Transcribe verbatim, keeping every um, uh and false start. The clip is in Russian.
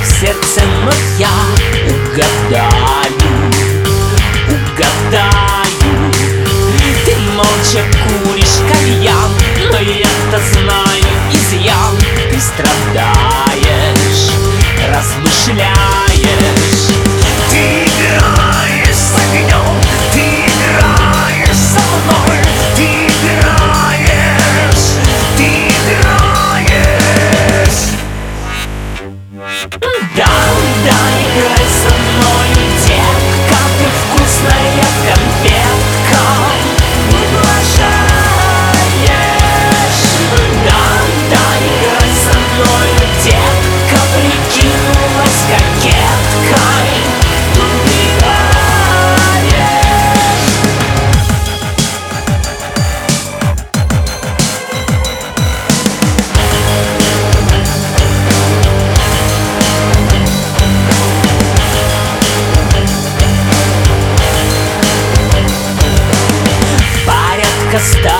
в сердце, но я угадаю, угадаю. Ты молча куришь кальян, но я-то знаю изъян. Ты страдаешь, размышляешь. Ты играешь с огнем, ты играешь со мной, ты играешь, ты играешь. Да, да, играй со мною, детка, ты вкусная конфетка, приглашаешь. Да, да, играй со мною, детка, прикинулась кокеткой, убегаешь. Порядка ста